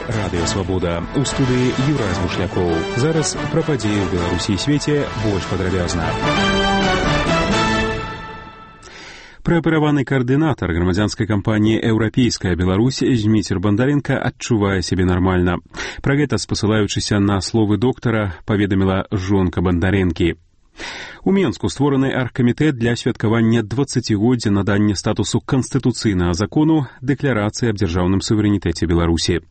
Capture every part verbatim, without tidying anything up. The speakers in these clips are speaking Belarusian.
Радыё Свабода. У студыі Юрай Бушлякоў. Зараз пра падзеі ў Беларусі і свеце больш падрабязна. Праапераваны каардынатар грамадзянскай кампаніі «Еўрапейская Беларусь» Зміцер Бандарэнка адчувае сябе нармальна. Пра гэта, спасылаючыся на словы доктара, паведаміла жонка Бандарэнкі. У Менску створаны аргкамітэт для святкавання дваццацігоддзя надання статусу канстытуцыйнага закону дэкларацыі аб дзяржаўным суверэнітэце Беларусі.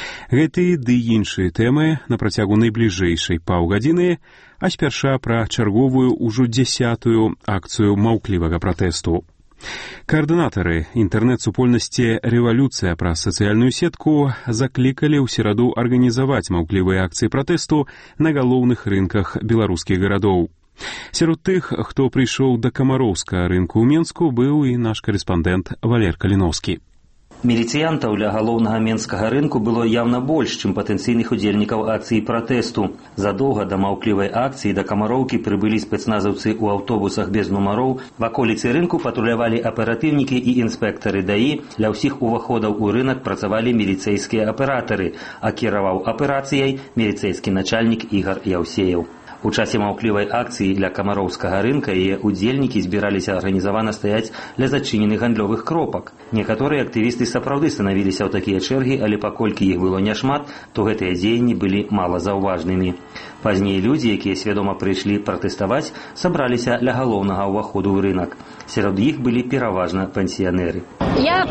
Гэты ды іншыя тэмы на працягу найбліжэйшай паўгадзіны, а спярша пра чарговую ўжо дзясятую акцыю маўклівага пратэсту. Каардынатары інтэрнэт-супольнасці «Рэвалюцыя» праз сацыяльную сетку заклікалі ў сераду арганізаваць маўклівыя акцыі пратэсту на галоўных рынках беларускіх гарадоў. Сярод тых, хто прыйшоў да камароўскага рынку ў Менску, быў і наш карэспандэнт Валер Каліноўскі. Міліцыянтаў ля галоўнага менскага рынку было явна больш, чым патэнцыйных удзельнікаў акцыі пратэсту. Задоўга да маўклівай акцыі да камароўкі прыбылі спецназаўцы ў аўтобусах без нумароў. Ваколіцы рынку патрулявалі аператыўнікі і інспектары даі. Ля ўсіх уваходаў у рынак працавалі міліцэйскія аператары, а кіраваў аперацыяй міліцэйскі начальнік Ігар Яўсеяў. У часе маўклівай акцыі ля камароўскага рынка яе удзельнікі збіраліся арганізавана стаяць ля зачыненых гандлёвых кропак. Некаторыя актывісты сапраўды станавіліся ў такія чэргі, але паколькі іх было няшмат, то гэтыя дзеянні былі малазаўважнымі. Пазней людзі, якія свядома прыйшлі пратэставаць, сабраліся ля галоўнага ўваходу ў рынак. Сярод іх былі пераважна пенсионеры. Я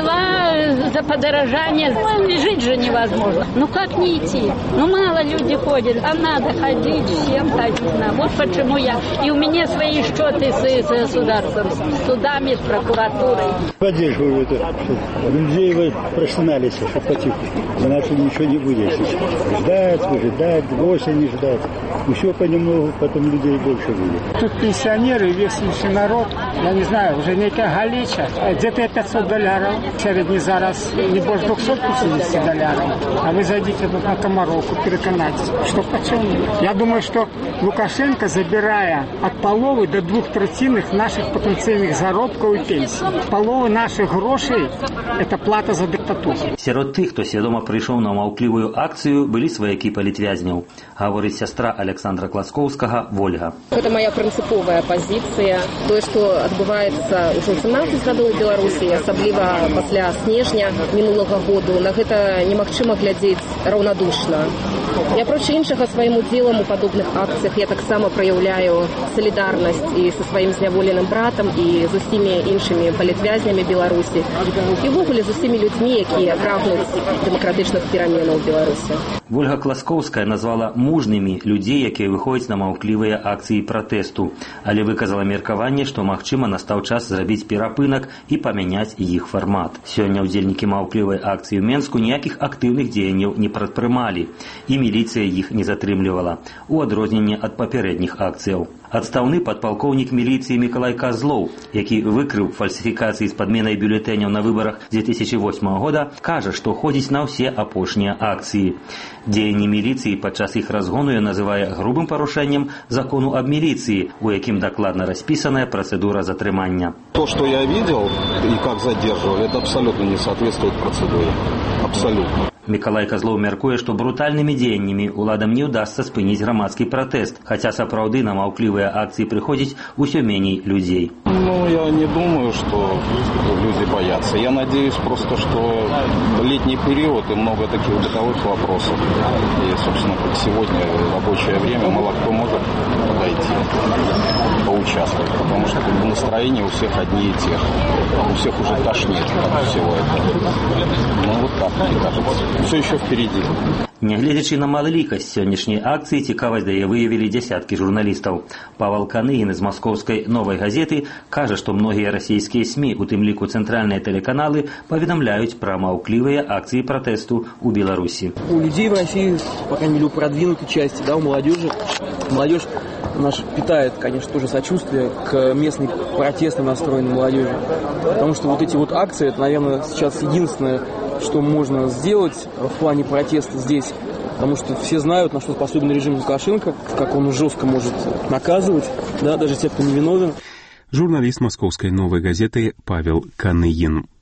пришла за подорожание, жить же невозможно. Ну как не идти? Ну мало люди ходят, а надо ходить, всем ходить надо. Вот почему я. И у меня свои счеты с, с государством, с судами, с прокуратурой. Поддерживаю это. Людей вы проштанались, чтобы потиху. Иначе ничего не будет. Ждать, выжидать, осень ждать. Еще понемногу, потом людей больше будет. Тут пенсионеры, весь народ, я не знаю, уже некая галича. Где-то пятьсот долларов. Средний зараз не больше двухсот пятидесяти долларов. А вы зайдите тут на Комаровку, переконайтесь, что почем. Я думаю, что Лукашенко, забирая от половы до двух третинных наших потенциальных заробков и пенсий. Половы наших грошей – это плата за диктатуру. Сярод тых, хто свядома прыйшоў на маўклівую акцыю, былі сваякі палітвязняў. Гаворыць сястра Александра Класкоўскага Вольга. Это моя принциповая позиция. То, что отбываецца ўжо семнадцаць гадоў у Беларусі, асабліва пасля снежня мінулага году, на гэта немагчыма глядзець раўнадушна. Я проці іншага сваім удзелам у падобных акцыях я таксама праяўляю салідарнасць і са сваім зняволеным братам, і з усімі іншымі палітвязнямі Беларусі, і ўвогуле з усімі людзьмі, якія прагнуць дэмакратычных пераменаў у Беларусі. Вольга Класкоўская назвала мужнымі людзей, якія выходзяць на маўклівыя акцыі пратэсту, але выказала меркаванне, што магчыма настаў час зрабіць перапынак і памяняць іх фармат. Сёння ўдзельнікі маўклівай акцыі ў Менску ніякіх актыўных дзеянняў не прадпрымалі, і міліцыя іх не затрымлівала, у адрозненне ад папярэдніх акцыяў. Адстаўны падпалкоўнік міліцыі Мікалай Казлоў, які выкрыў фальсіфікацыі з падменай бюлетэняў на выбарах две тысячи восьмого года, кажа, што ходзіць на ўсе апошнія акцыі. Дзеянні міліцыі падчас іх разгону ён называе грубым парушэннем закону аб міліцыі, у якім дакладна распісаная працэдура затрымання. То, что я видел и как задерживали, это абсолютно не соответствует процедуре. Абсолютно. Мікалай Казлоў мяркуе, што брутальнымі дзеяннямі уладам не ўдасца спыніць грамадскі пратэст, хаця сапраўды на маўклівыя акцыі прыходзіць усё меней людзей. Ну, я не думаю, что люди боятся. Я надеюсь просто, что летний период и много таких бытовых вопросов. И, собственно, как сегодня в рабочее время мало кто может подойти, поучаствовать, потому что как бы, настроение у всех одни и те же. У всех уже тошнит от всего этого. Ну, вот так, мне кажется. Все еще впереди. Нягледзячы на малалікасць сённяшняй акцыі, цікавасць да яе выявілі дзясяткі журналістаў. Павал Каныгін з маскоўскай «Новай газеты» кажа, што многія расійскія СМІ, у тым ліку цэнтральныя тэлеканалы, паведамляюць пра маўклівыя акцыі пратэсту ў Беларусі. У людей в России, по крайней мере, у продвинутой части, да, у молодежи, молодежь наша питает, конечно, тоже сочувствие к местной протестно настроенной молодежи. Потому что вот эти вот акции, это, наверное, сейчас единственное, что можно сделать в плане протеста здесь, потому что все знают, на что способен режим Лукашенко, как он жестко может наказывать, да, даже тех, кто невиновен. Журналист московской «Новой газеты» Павел Каныгин.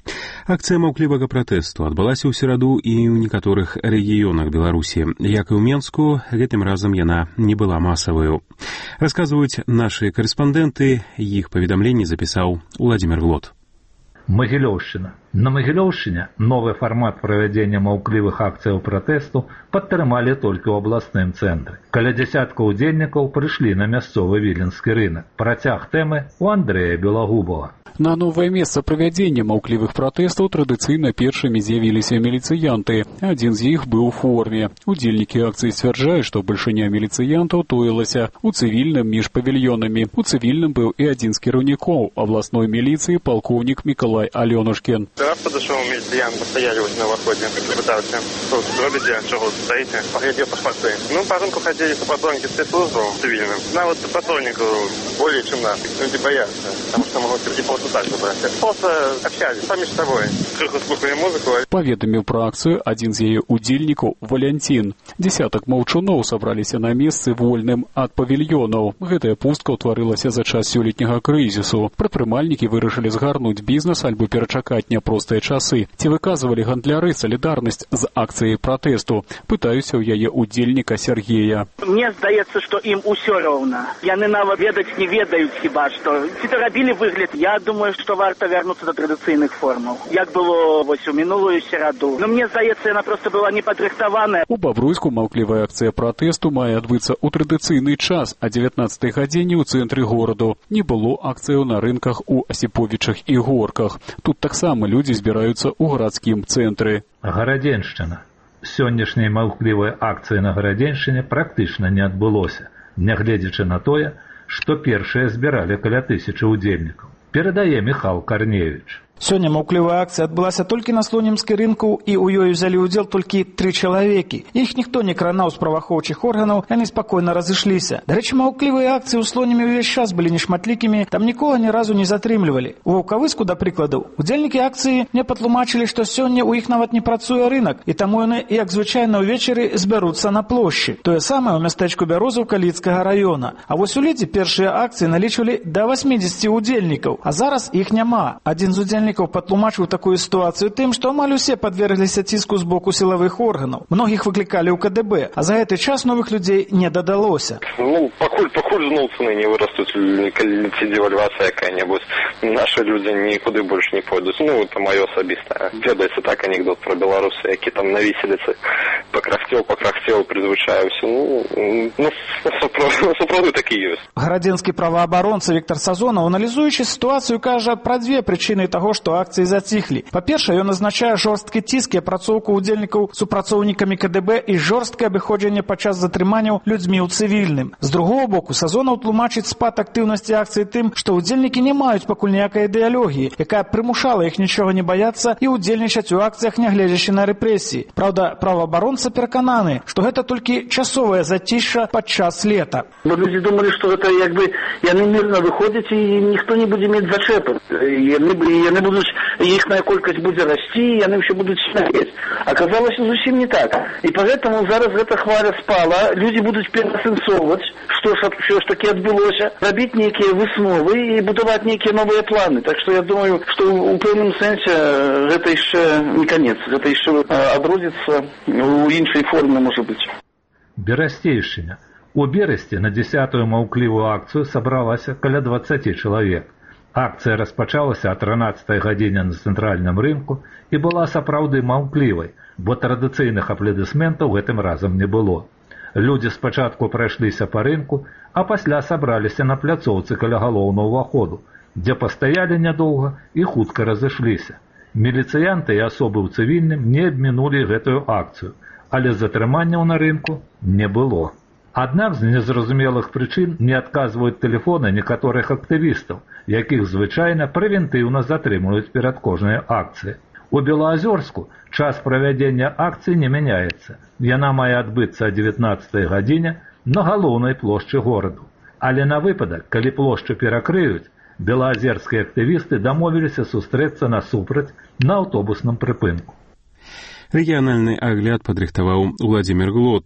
Акцыя маўклівага пратэсту адбылася ў сераду і ў некаторых рэгіёнах Беларусі. Як і ў Менску, гэтым разам яна не была масаваю. Расказваюць нашы карэспандэнты, іх паведамленні запісаў Уладзімір Глот. Магілёўшчына. На Магілёўшчыне новы фармат правядзення маўклівых акцыяў пратэсту падтрымалі толькі ў абласным цэнтры. Каля дзясятка ўдзельнікаў прыйшлі на мясцовы віленскі рынак. Працяг тэмы у Андрэя Белагубова. На новае месца правядзення маўклівых пратэстаў традыцыйна першымі з'явіліся міліцыянты. Адзін з іх быў у форме. Удзельнікі акцыі сцвярджаюць, што бальшыня міліцыянтаў тоілася у цывільным між павільёнамі. У цывільным быў і адзін з кіраўнікоў абласной міліцыі палкоўнік Мікалай Алёнушкін. Раз подошел милициянт, постояли вот на выходе, пытался. Что робите, чего стоите? Поглядел паспорты. Ну, по рынку ходили сотрудники спецслужбы цивильным. На вот сотруднику более чем нас. Люди боятся, потому что могут прийти просто так забрать. Просто общались сами с собой. Крыху слухали музыку. Паведаміў пра акцыю адзін з яе удзельнікаў Валянцін. Десятак маўчуноў сабраліся на месцы вольным ад павільёнаў. Гэтая пустка ўтварылася за час сёлетняга крызісу. Прадпрымальнікі вырашылі згарнуць бізнес альбо перачакаць няпростыя часы. Ці выказвалі гандляры салідарнасць з акцыяй пратэсту? Пытаюся ў яе удзельніка Сергея. Мне здаецца, што ім усё роўна. Яны нават ведаць не ведаюць хіба што. Ці то рабілі выгляд? Я думаю, што варта вярнуцца да традыцыйных формаў. Як было вось у мінулую сераду. Но мне здаецца, яна проста была не падрыхтаваная. У Бабруйску маўклівая акцыя пратэсту мае адбыцца ў традыцыйны час а дзевятнаццатай гадзіне ў цэнтры гораду. Не было акцыяў на рынках у Асіповічах і Горках. Тут таксама людзі збіраюцца ў гарадскім цэнтры. Гарадзеншчына. Сённяшняй маўклівай акцыі на Гарадзеншчыне практычна не адбылося, нягледзячы на тое, што першыя збіралі каля тысячы ўдзельнікаў. Перадае Міхал Карневіч. Сёння маўклівая акцыя адбылася толькі на Слонімскай рынку, і ў ёй узялі ўдзел толькі тры чалавекі. Іх ніхто не кранаў з праваахоўчых органаў, яны спакойна разышліся. Дарэчы, маўклівыя акцыі ў Слонімі ўвесь час былі нешматлікімі, там нікога ні разу не затрымлівалі. У Ваўкавыску, да прыкладу, удзельнікі акцыі не патлумачылі, што сёння ў іх нават не працуе рынак, і таму яны, як звычайна ўвечары, збяруцца на плошчы. Тое самае ў мястэчку Бярозаўка Лідскага раёна. А вось у Лідзе першыя акцыі налічвалі да васьмідзесяці удзельнікаў, а зараз іх няма. Адзін з удзельнікаў патлумачыў такую сітуацыю тым, што амаль усе падвергліся ціску з боку сілавых органаў. Многіх выклікалі ў ка дэ бэ, а за гэты час новых людзей не дадалося. Ну, пакуль, пакуль зноў цены не вырастуць, ці девальвацыя якая-небудзь, нашы людзі нікуды больш не пойдуць. Ну, это маё асабістае. Ведаецца так анекдот пра беларуса, які там на віселіцы пакрахцеў, пакрахцеў, прызвычаюся. Ну, ну сапраўды такі ёсць. Гарадзенскі праваабаронца Віктор Сазонаў, аналізуючы сітуацыю, кажа пра дзве прычыны таго, што акцыі заціхлі. Па-першае, ён азначае жорсткі ціск і апрацоўку ўдзельнікаў супрацоўнікамі ка дэ бэ і жорсткае абыходжанне падчас затрыманняў людзьмі ў цывільным. З другого боку, Сазонаў тлумачыць спад актыўнасці акцыі тым, што ўдзельнікі не маюць пакуль ніякай ідэалогіі, якая прымушала іх нічога не баяцца і ўдзельнічаць у акцыях, нягледзячы на рэпрэсіі. Праўда, праваабаронца перакананы, што гэта толькі часовае зацішша падчас лета. Бо людзі думалі, што гэта як бы яны мірна выходзяць і ніхто не будзе мець зачэпу. Яны, яны будуць, іхная колькасць будзе расці, яны ўсё будуць смяць. Аказалася зусім не так. І поэтому зараз гэта хваля спала, людзі будуць пераасэнсоўваць, што ж ўсё ж такі адбылося, рабіць нейкія высновы і будаваць нейкія новыя планы. Так што я думаю, што ў пэўным сэнсе гэта яшчэ не канец, гэта яшчэ адродзіцца ў іншай форме, можа быць. Берасцейшчына. У Берасці на дзясятую маўклівую акцыю сабралася каля дваццаці чалавек. Акцыя распачалася о трынаццатай гадзіне на цэнтральным рынку і была сапраўды маўклівай, бо традыцыйных апладысментаў гэтым разам не было. Людзі спачатку прайшліся па рынку, а пасля сабраліся на пляцоўцы каля галоўнага ўваходу, дзе пастаялі нядоўга і хутка разышліся. Міліцыянты і асобы ў цывільным не абмінулі гэтую акцыю, але затрыманняў на рынку не было. Аднак з незразумелых прычын не адказваюць тэлефоны некаторых актывістаў, якіх звычайна прэвентыўна затрымліваюць перад кожнай акцыяй. У Белаазёрску час правядзення акцыі не мяняецца. Яна мае адбыцца о дзевятнаццатай гадзіне на галоўнай плошчы гораду. Але на выпадак, калі плошчу перакрыюць, белаазерскія актывісты дамовіліся сустрэцца насупраць на аўтобусным прыпынку. Рэгіянальны агляд падрыхтаваў Уладзімір Глот.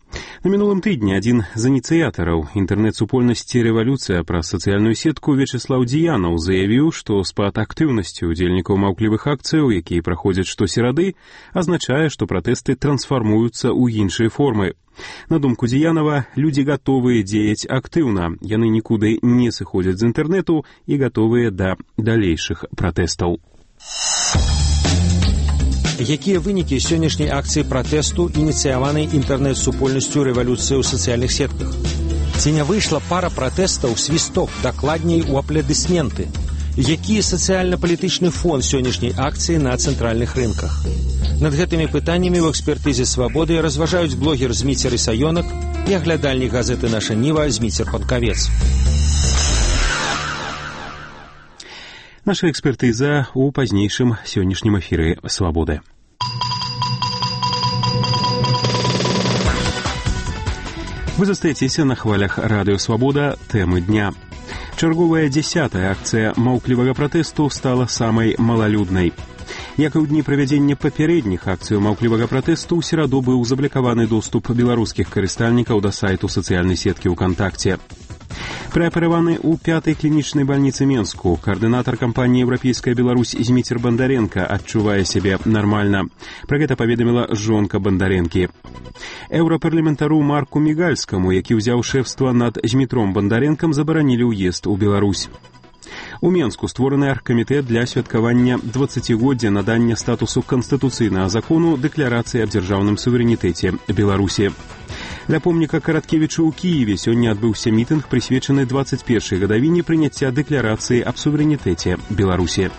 На мінулым тыдні адзін з ініцыятараў інтэрнэт-супольнасці «Рэвалюцыя» праз сацыяльную сетку Вячеслаў Дзіянаў заявіў, што спад актыўнасці ўдзельнікаў маўклівых акцыяў, якія праходзяць штосерады, азначае, што пратэсты трансфармуюцца ў іншыя формы. На думку Дзіянава, людзі гатовыя дзеяць актыўна, яны нікуды не сыходзяць з інтэрнэту і гатовыя да далейшых пратэстаў. Якія вынікі сённяшняй акцыі пратэсту, ініцыяванай інтэрнэт-супольнасцю «Рэвалюцыі» ў сацыяльных сетках? Ці не выйшла пара пратэстаў свісток, дакладней у апладысменты? Які сацыяльна-палітычны фон сённяшняй акцыі на цэнтральных рынках? Над гэтымі пытаннямі ў экспертызе «Свабоды» разважаюць блогер Зміцер Ісаёнак і аглядальнік газеты «Наша Ніва» Зміцер Панкавец. Наша экспертыза ў пазнейшым сённяшнім эфіры «Свабоды». Вы застаецеся на хвалях радыё «Свабода» тэмы дня. Чарговая дзясятая акцыя маўклівага пратэсту стала самай малалюднай. Як і ў дні правядзення папярэдніх акцыяў маўклівага пратэсту, у сераду быў заблакаваны доступ беларускіх карыстальнікаў да сайту сацыяльнай сеткі «ВКонтакте». Праапераваны ў пятай клінічнай бальніцы Менску, каардынатар кампаніі «Еўрапейская Беларусь» Зміцер Бандаренка адчувае сябе нармальна. Пра гэта паведаміла жонка Бандаренкі. Еўрапарламентару Марку Мігальскаму, які ўзяў шэфства над Змітром Бандаренкам, забаранілі ўезд у Беларусь. У Менску створаны аргкамітэт для святкавання дваццацігоддзя надання статусу канстытуцыйнага закону дэкларацыі аб дзяржаўным суверэнітэце Беларусі. Ля помніка Караткевічу ў Кіеве сёння адбыўся мітынг, прысвечаны дваццаць першай гадавіне прыняцця дэкларацыі аб суверэнітэце Беларусі.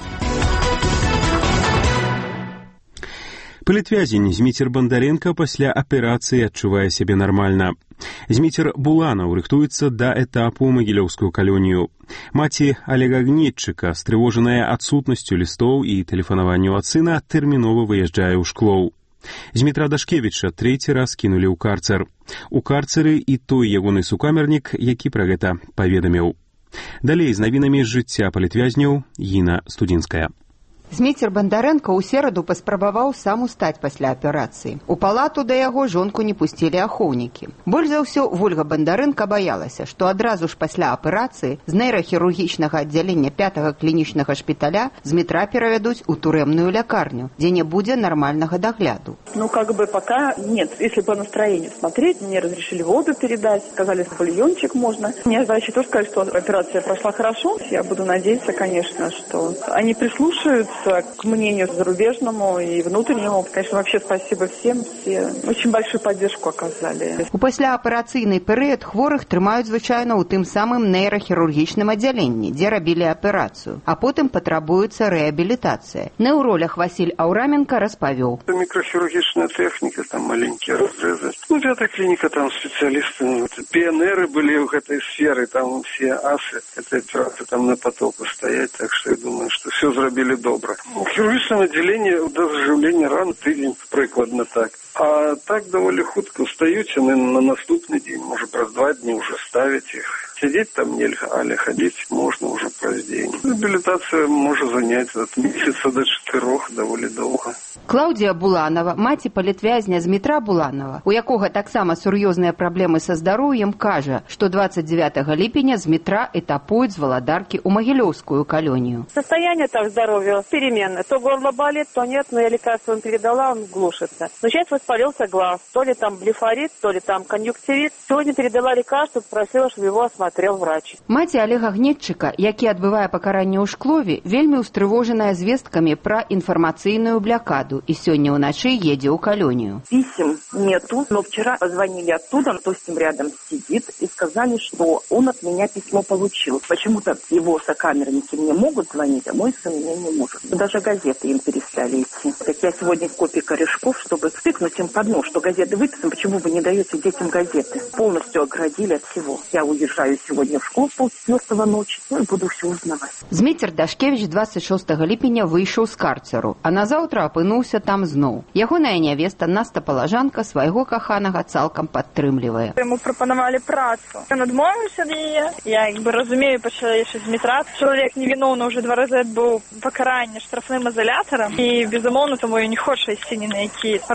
Палітвязень Зміцер Бандаренка пасля аперацыі адчувае сябе нармальна. Зміцер Буланаў рыхтуецца да этапу ў магілёўскую калонію. Маці Алега Гнетчыка, стрывожаная адсутнасцю лістоў і тэлефанаванню ад сына, тэрмінова выязджае ў Шклоў. Змітра Дашкевіча трэці раз кінулі ў карцер. У карцеры і той ягоны сукамернік, які пра гэта паведаміў. Далей з навінамі з жыцця палітвязняў Іна Студзінская. Зміцер Бандарэнка ў сераду паспрабаваў сам устаць пасля аперацыі. У палату да яго жонку не пусцілі ахоўнікі. Больш за ўсё Вольга Бандарэнка баялася, што адразу ж пасля аперацыі з нейрахірургічнага аддзялення пятага клінічнага шпіталя Змітра перавядуць у турэмную лякарню, дзе не будзе нармальнага догляду. Ну, как бы пока нет. Если по настроению смотреть, мне разрешили воду передать, сказали, что бульончик можно. Мне врачи тоже сказали, что операция прошла хорошо. Я буду надеяться, конечно, что они прислушаются к мнению зарубежному и внутреннему. Конечно, вообще спасибо всем. Все очень большую поддержку оказали. У пасляаперацыйны перыяд хворых трымаюць звычайна ў тым самым нейрахірургічным аддзяленні, дзе рабілі аперацыю, а потым патрабуецца рэабілітацыя. Неўролог Васіль Аўраменка распавёў. Мікрахірургічная тэхніка, там маленькія разрэзы. Ну, пятая клініка, там спецыялісты, ну, піянеры былі ў гэтай сферы, там все асы этой операции там на потоку стоять, так что я думаю, что все зрабілі добра. В хірургічным аддзяленні да зажыўлення ран тыдзень прыкладна так. А так даволі хутка устаюць, яны на наступны дзень, можа праз два дні ўжо ставяць іх. Сидеть там нельга, але ходить можно уже праз дзень. Реабилитация может занять от месяца до чатырох даволі доўга. Клаўдія Буланова, маці палітвязня Змітра Буланова, у якога таксама сур'ёзныя праблемы са здароўем, кажа, што двадцать девятого ліпеня Змітра этапуюць з Валадаркі ў Магілёўскую калонію. Состояние там здоровья переменное. То горло болит, то нет, но я лекарство он передала, он глушится. Но сейчас воспалился глаз. То ли там блефорит, то ли там конъюнктивит. Сегодня передала лекарство, попросила, чтобы его осмотрел врач. Маці Алега Гнетчыка, які адбывае пакаранне ў Шклове, вельмі ўстрывожаная звесткамі пра інфармацыйную блякаду і сёння ўначы едзе ў калонію. Писем нету, но вчера позвонили оттуда, кто с ним рядом сидит, и сказали, что он от меня письмо получил. Почему-то его сокамерники мне могут звонить, а мой сын мне не может. Даже газеты им перестали идти. Так я сегодня в копии корешков, чтобы стыкнуть им под нос, что газеты выписаны, почему вы не даете детям газеты. Полностью оградили от всего. Я уезжаю сегодня в школу полчетвертого ночи, ну и буду все узнавать. Зміцер Дашкевіч двадцать шостого ліпеня выйшаў з карцеру, а назаўтра апынуўся там зноў. Ягоная нявеста Наста Палажанка свайго каханага цалкам падтрымлівае. Яму прапанавалі працу. Ён адмовіўся ад яе. Я як бы разумею па-чалавечы Змітра. Чалавек невіноўны ўжо два разы адбыў пакаранне штрафным ізалятарам і, безумоўна, тому ён не хоча ісці ні на які размовы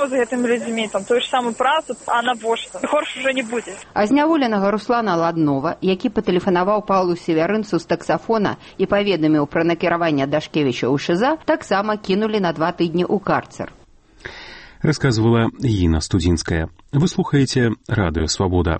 з гэтымі людзьмі, там, тую ж самую працу, а навошта? Горш ужо не будзе. А зняволенага Руслана Ладнова, які патэлефанаваў Паўлу Севярынцу з таксафона і паведаміў пра накіраванне Дашкевіча ў ШИЗА, таксама кінулі на два тыдні ў карцер. Рассказывала Інна Студзінская. Вы слухаеце Радыё Свабода.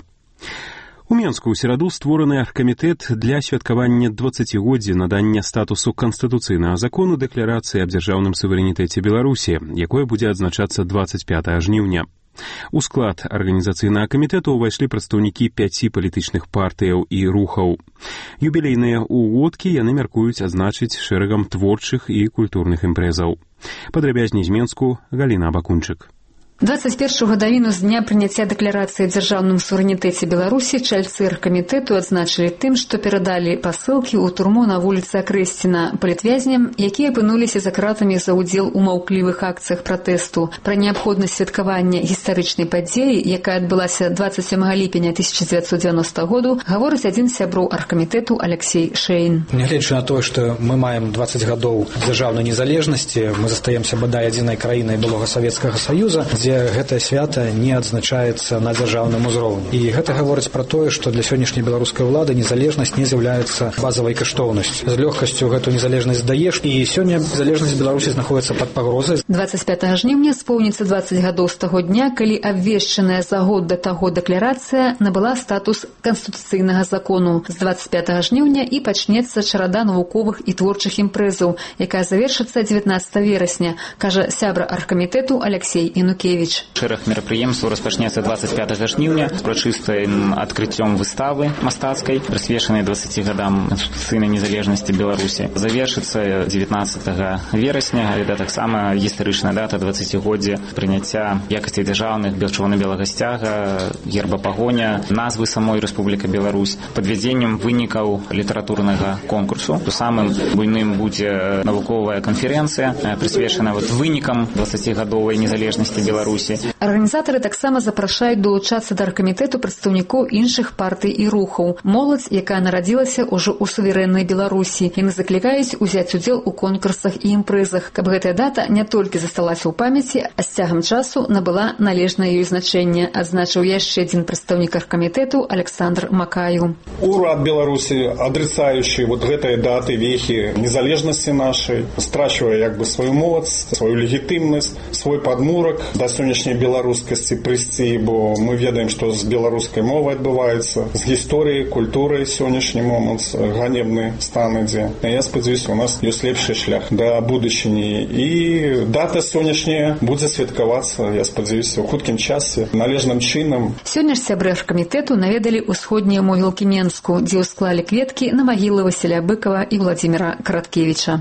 У Менску ў сераду створаны аргкамітэт для святкавання дваццацігоддзя надання статусу канстытуцыйнага закону дэкларацыі аб дзяржаўным суверэнітэце Беларусі, якое будзе адзначацца дваццаць пятага жніўня. У склад арганізацыйнага камітэту ўвайшлі прадстаўнікі пяці палітычных партыяў і рухаў. Юбілейныя ўгодкі яны мяркуюць адзначыць шэрагам творчых і культурных імпрэзаў. Падрабязней з Менску Галіна Абакунчык. двадцать первую гадавіну з дня прыняцця дэкларацыі аб дзяржаўным суверэнітэце Беларусі чальцы аргкамітэту адзначылі тым, што перадалі пасылкі ў турму на вуліцы Акрэсціна палітвязням, якія апынуліся за кратамі за ўдзел у маўклівых акцыях пратэсту. Пра неабходнасць святкавання гістарычнай падзеі, якая адбылася двадцать сёмага ліпеня тысяча девятьсот девяностого году, гаворыць адзін з сяброў аргкамітэту Алексей Шейн. Нягледзячы на тое, што мы маем двадцать гадоў дзяржаўнай незалежнасці, мы застаемся бадай адзінай краінай былога Савецкага Саюза, дзе гэтае свята не адзначаецца на дзяржаўным узроўні. І гэта гаворыць пра тое, што для сённяшняй беларускай улады незалежнасць не з'яўляецца базавай каштоўнасцю. З лёгкасцю гэту незалежнасць даеш, і сёння незалежнасць Беларусі знаходіцца пад пагрозай. двадцать пятага жніўня споўніцца двадцать гадоў з таго дня, калі абвешчаная за год да таго дэкларацыя набыла статус канстытуцыйнага закону. З двадцать пятага жніўня і пачнецца чарада навуковых і творчых імпрэзаў, якая завершыцца дзевятнадцатага верасня, кажа сябра аргкамітэту Алексей Інукевіч. Шэраг мерапрыемстваў распачнецца двадцать пятага жніўня з урачыстым адкрыццём выставы мастацкай, прысвечанай дваццаці гадам канстытуцыйнай незалежнасці Беларусі. Завершыцца дзевятнадцатага верасня, гэта таксама гістарычная дата дваццацігоддзя прыняцця якасці дзяржаўных чырвона-белага сцяга, герба пагоня, назвы самой Рэспубліка Беларусь, падвядзеннем вынікаў літаратурнага конкурсу. Самым буйным будзе навуковая канферэнцыя, прысвечаная вот вынікам дваццацігадовай незалежнасці Беларусі. Арганізатары таксама запрашаюць долучацца да аргкамітэту прадстаўнікоў іншых партый і рухаў. Моладзь, якая нарадзілася ўжо ў суверэннай Беларусі. Яны заклікаюць узяць удзел у конкурсах і імпрэзах, каб гэтая дата не толькі засталася ў памяці, а з цягам часу набыла належнае ёй значэнне, адзначыў яшчэ адзін прадстаўнік аргкамітэту Александр Макаю. Урад Беларусі, адрицающий вот гэтай даты, вехи незалежности нашей, страчивая як бы свою моладзь, свою легітимність, свой падмурак да сённяшняй беларускасці прыйсці, бо мы ведаем, што з беларускай мовай адбываецца, з гісторыяй, культурай сённяшні момант ганебны стан ідзе. Я спадзяюся, у нас ёсць лепшы шлях да будучыні, і дата сённяшняя будзе святкавацца, я спадзяюся, у хуткім часе, належным чынам. Сёння ж сябры аргкамітэту наведалі ўсходнія могілкі Менску, дзе ўсклалі кветкі на магілы Васіля Быкова і Владзіміра Караткевіча.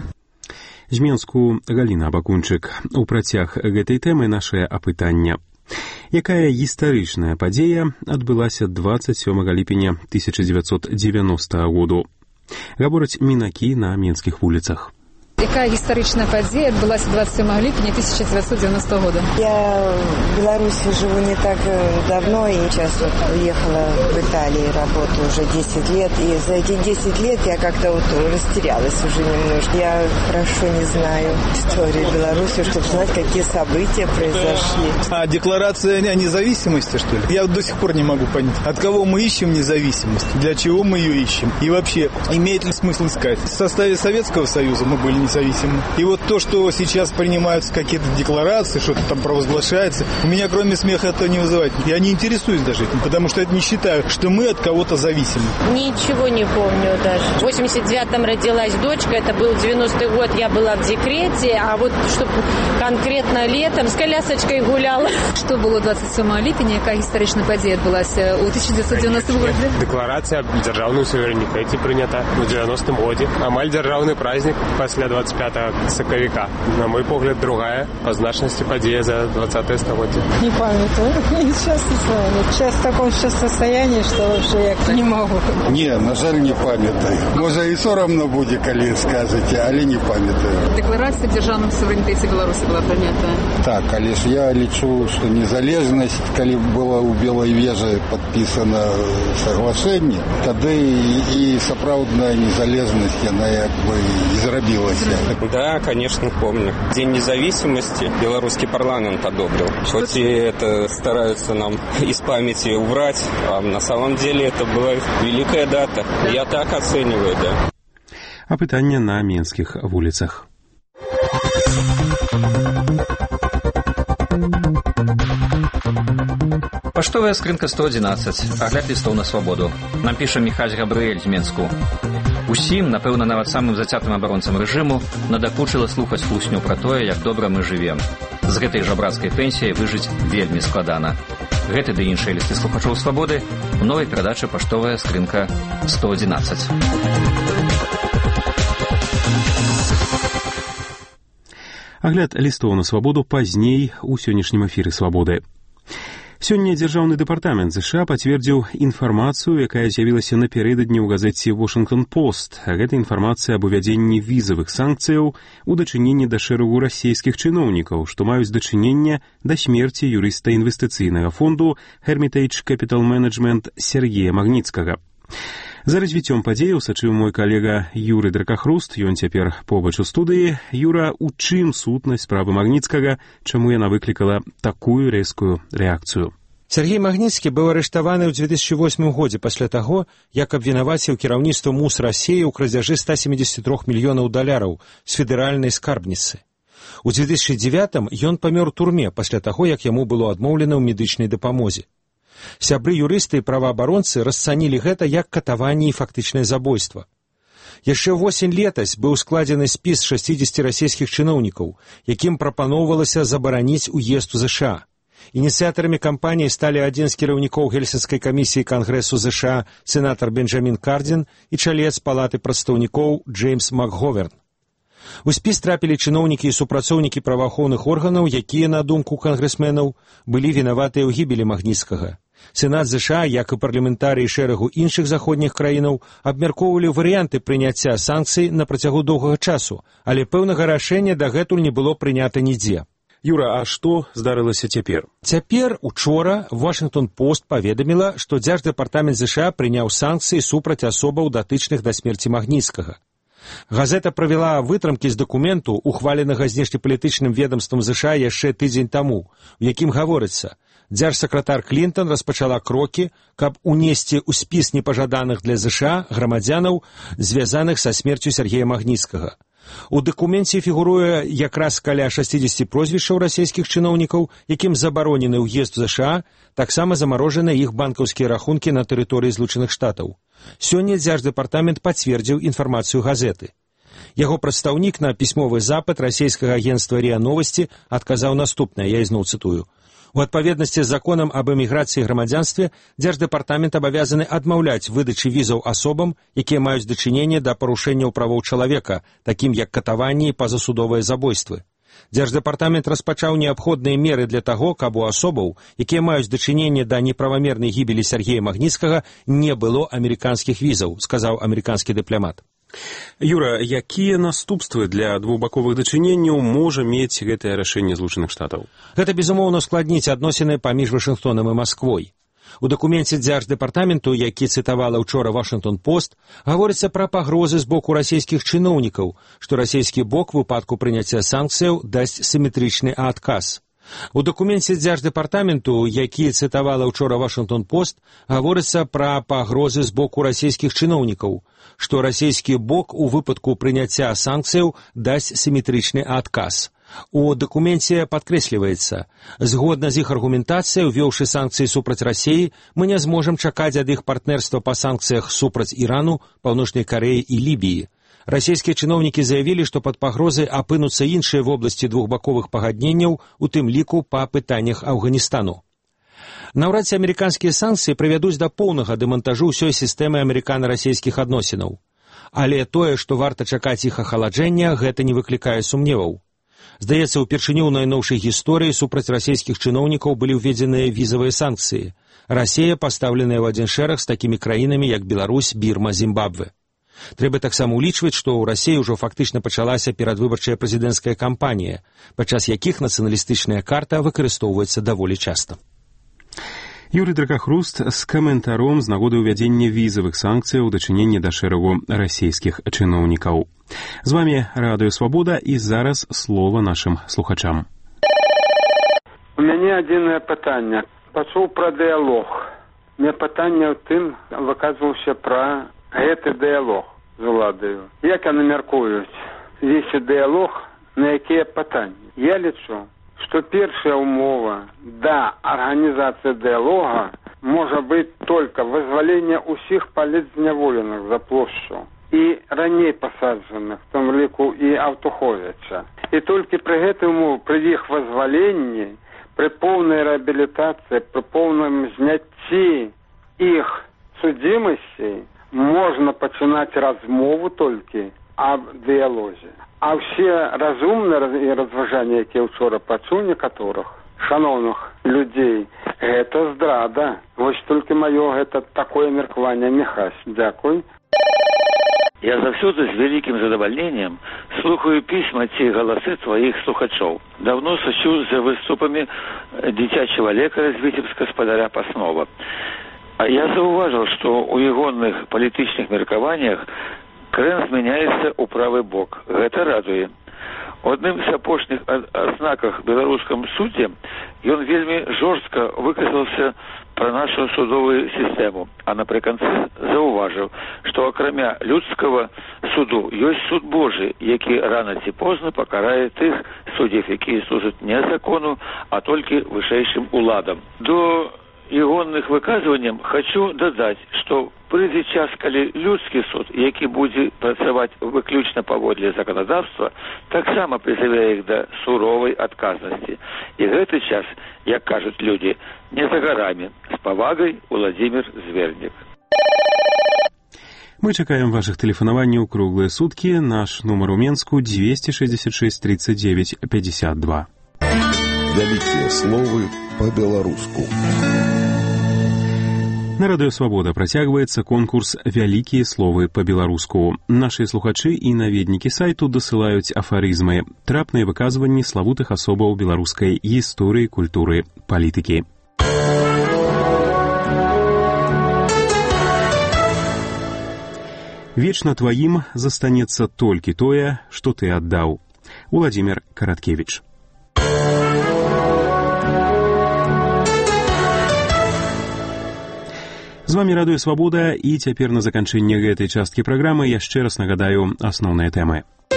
З Менску Галіна Абакунчык. У працяг гэтай тэмы нашае апытанне. Якая гістарычная падзея адбылася двадцать сёмага ліпеня тысяча девятьсот девяностого году? Гавораць мінакі на менскіх вуліцах. Якая гістарычная падзея адбылася двадцать сёмага ліпеня тысяча девятьсот девяностого года? Я в Беларуси живу не так давно, и сейчас вот уехала в Италию, работаю уже десять лет, и за эти десять лет я как-то вот растерялась уже немножко. Я хорошо не знаю историю Беларуси, чтобы знать, какие события произошли. А декларация о независимости, что ли? Я вот до сих пор не могу понять, от кого мы ищем независимость, для чего мы ее ищем, и вообще, имеет ли смысл искать. В составе Советского Союза мы были независимы. И вот то, что сейчас принимаются какие-то декларации, что-то там провозглашается, у меня кроме смеха это не вызывает. Я не интересуюсь даже этим, потому что это не считаю, что мы от кого-то зависимы. Ничего не помню даже. В восемьдесят девятом родилась дочка, это был девяностый год, я была в декрете, а вот чтобы конкретно летом с колясочкой гуляла. Что было двадцать сёмага ліпеня, яка гістарычная падзея адбылася ў тысяча девятьсот девяностом годзе? Декларацыя аб дзяржаўным суверэнітэце прынята ў девяностым годзе. Амаль дзяржаўны праздник пасля двадцать пятого сакавіка. На мой погляд, другая по значности падзея за двадцатое стагоддзе. Не памятаю. Сейчас не знаю. Сейчас в таком сейчас состоянии, что вообще я не могу. Не, на жаль, не памятаю. Може і соромно буде, коли скажете, але не памятаю. Декларація аб дзяржаўным суверэнітэце Беларусі была прынята. Так, але ж я лічу, што незалежнасць, калі была ў Белай вежы падпісана соглашэнне, тады і сапраўдная незалежнасць яна як бы і зрабілася. Да, конечно, помню. День независимости белорусский парламент одобрил. Хоть и это стараются нам из памяти убрать, а на самом деле это была великая дата. Я так оцениваю, да. Апытанне на менскіх вуліцах. Паштовая скрынка сто одиннадцать. Агляд лістоў на свабоду. Нам піша Міхась Габрыэль з Менску. Усім, напэўна, нават самым зацятым абаронцам рэжыму надакучыла слухаць хлусню пра тое, як добра мы жывем. З гэтай жабрацкай пенсіяй выжыць вельмі складана. Гэты ды іншыя лісты слухачоў свабоды у новай перадачы «Паштовая скрынка сто одиннадцать». Агляд лістоў на свабоду пазней у сённяшнім эфіры свабоды. Сёння дзяржаўны дэпартамент ЗША пацвердзіў інфармацыю, якая з'явілася напярэдадні ў газеце «Washington Post». Гэта інфармацыя аб увядзенні візавых санкцыяў у дачыненні да шэрагу расійскіх чыноўнікаў, што маюць дачыненне да смерці юрыста інвестыцыйнага фонду Hermitage Capital Management Сергея Магніцкага. За развіццём падзеяў сачыў мой калега Юры Дракахруст, ён цяпер побач у студыі. Юра, у чым сутнасць справы Магніцкага, чаму яна выклікала такую рэзкую рэакцыю? Сергей Магніцкі быў арыштаваны ў дзве тысячы восьмым годзе пасля таго, як абвінаваціў кіраўніцтва МУС Расіі ў крадзяжы ста семидесяти трёх мільёнаў даляраў з федэральнай скарбніцы. У дзве тысячы дзевятым ён памёр у турме пасля таго, як яму было адмоўлена ў медычнай дапамозе. Сябры юрысты і праваабаронцы расцанілі гэта як катаванне і фактычнае забойства. Яшчэ восень летась быў складзены спіс шасцідзесяці расійскіх чыноўнікаў, якім прапаноўвалася забараніць уезд у ЗША. Ініцыятарамі кампаніі сталі адзін з кіраўнікоў Гельсінскай камісіі Кангрэсу ЗША сенатар Бенджамін Кардзін і чалец палаты прадстаўнікоў Джеймс Макговерн. У спіс трапілі чыноўнікі і супрацоўнікі праваахоўных органаў, якія, на думку кангрэсменаў, былі вінаватыя ў гібелі Магніцкага. Сенат ЗША, як і парламентарыі шэрагу іншых заходніх краінаў, абмяркоўвалі варыянты прыняцця санкцый на працягу доўгага часу, але пэўнага рашэння дагэтуль не было прынята нідзе. Юра, а што здарылася цяпер? Цяпер, учора, Washington Post паведаміла, што Дзярждэпартамент ЗША прыняў санкцыі супраць асобаў, датычных да смерці Магніцкага. Газета правяла вытрымкі з дакументу, ухваленага знешнепалітычным ведамствам ЗША яшчэ тыдзень таму, у якім гаворыцца: дзяржсакратар Клінтон распачала крокі, каб унесці ў спіс непажаданых для ЗША грамадзянаў, звязаных са смерцю Сергея Магніцкага. У дакуменце фігуруе якраз каля шасцідзесяці прозвішчаў расійскіх чыноўнікаў, якім забаронены ўезд у ЗША, таксама замарожаны іх банкаўскія рахункі на тэрыторыі Злучаных Штатаў. Сёння Дзярждэпартамент пацвердзіў інфармацыю газеты. Яго прадстаўнік на пісьмовы запыт расійскага агенцтва РИА Новости адказаў наступнае, я ізноў цытую. У адпаведнасці з законам аб эміграцыі і грамадзянстве Дзярждэпартамент абавязаны адмаўляць выдачы візаў асобам, якія маюць дачыненне да парушэнняў правоў чалавека, такім як катаванні і пазасудовыя забойствы. Дзярждэпартамент распачаў неабходныя меры для таго, каб у асобаў, якія маюць дачыненне да неправамернай гібелі Сергея Магніцкага, не было амерыканскіх візаў, сказаў амерыканскі дыпламат. Юра, якія наступствы для двухбаковых дачыненняў можа мець гэтае рашэнне Злучаных Штатаў? Гэта, безумоўна, ускладніць адносіны паміж Вашынгтонам і Масквой. У дакуменце Дзярждэпартаменту, які цытавала учора Washington Post, гаворыцца пра пагрозы з боку расійскіх чыноўнікаў, што расійскі бок у выпадку прыняцця санкцыяў дасць сіметрычны адказ. У дакуменце Дзярждэпартаменту, які цытавала учора Washington Post, гаворыцца пра пагрозы з боку расійскіх чыноўнікаў, што расійскі бок у выпадку прыняцця санкцыяў дасць сіметрычны адказ. У дакуменце падкрэсліваецца: згодна з іх аргументацыяй, увёўшы санкцыі супраць Расіі, мы не зможам чакаць ад іх партнерства па санкцыях супраць Ірану, Паўночнай Карэі і Лібіі. Расійскія чыноўнікі заявілі, што пад пагрозай апынуцца іншыя вобласці двухбаковых пагадненняў, у тым ліку па пытаннях Афганістану. Наўрад ці амерыканскія санкцыі прывядуць да поўнага дэмантажу ўсёй сістэмы амерыкана-расійскіх адносінаў. Але тое, што варта чакаць іх ахаладжэння, гэта не выклікае сумневаў. Здаецца, упершыню ў найноўшай гісторыі супраць расійскіх чыноўнікаў былі ўведзеныя візавыя санкцыі. Расія пастаўленая ў адзін шэраг з такімі краінамі, як Беларусь, Бірма, Зімбабве. Трэба таксама ўлічваць, што ў Расіі ўжо фактычна пачалася перадвыбарчая прэзідэнцкая кампанія, падчас якіх нацыяналістычная карта выкарыстоўваецца даволі часта. Юрый Дракахруст з каментаром з нагоды ўвядзення візавых санкцыяў у дачыненні да шэрагу расійскіх чыноўнікаў. З вами Радыё Свабода, і зараз слова нашым слухачам. У мяне адзінае пытанне. Пачуў пра дыялог. Мне пытанне ў тым выказваўся пра гэты дыялог з уладаю. Як яны мяркуюць? Весе дыялог на якія пытанні? Я лічу, што першая умова да арганізацыі дыялога можа быць толькі вызваленне ўсіх палітзняволеных за плошчу і раней пасаджаных, в том ліку і Аўтуховіча. І толькі пры гэтай умове, пры іх вызваленні, пры поўнай рэабілітацыі, пры поўным зняцці іх судзімасці можна пачынаць размову толькі аб дыялозе. А ўсе разумныя разважанні, якія ўчора пачуў некаторых шаноўных людзей, гэта здрада. Вось толькі маё гэта такое меркаванне. Міхась, дзякуй. Я заўсёды з вялікім задавальненнем слухаю пісьма ці галасы сваіх слухачоў. Давно сачу за выступамі дзіцячага лекара з Віцебска спадаря Паснова. А я заўважыў, што ў ягоных палітычных меркаваннях крэн змяняецца ў правы бок. Гэта радуе. У адным з апошніх азнаках беларускам судзе ён вельмі жорстка выказаўся пра нашу судовую сістэму, а напрыканцы заўважыў, што акрамя людскага суду ёсць суд Божы, які рана ці позна пакарае тых суддзяў, якія служаць не закону, а толькі вышэйшым уладам. До ягоных выказванняў хачу дадаць, што прыйдзе час, калі людскі суд, які будзе працаваць выключна паводле заканадаўства, таксама прызыве іх да суровай адказнасці. І гэты час, як кажуць людзі, не за гарамі. З павагай, Уладзімір Звернік. Мы чакаем вашых тэлефанаванняў круглыя суткі. Наш нумар у Менску двести шестьдесят шесть тридцать девять пятьдесят два. Вялікія словы па-беларуску. На Радыё Свабода працягваецца конкурс «Вялікія словы па-беларуску». Нашы слухачы і наведнікі сайту дасылаюць афарызмы, трапныя выказванні славутых асобаў беларускай гісторыі, культуры, палітыкі. Вечна тваім застанецца толькі тое, што ты аддаў. Уладзімір Караткевіч. З вами Радыё Свабода, і цяпер на заканчэнне гэтай часткі праграмы яшчэ раз нагадаю асноўныя тэмы.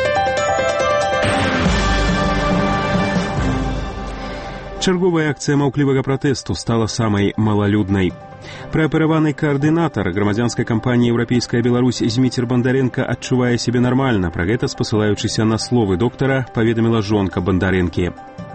Чарговая акцыя маўклівага пратэсту стала самай малалюднай. Праапераваны каардынатар грамадзянскай кампаніі «Еўрапейская Беларусь» Зміцер Бандаренка адчувае сябе нармальна. Пра гэта, спасылаючыся на словы доктара, паведаміла жонка Бандарэнкі.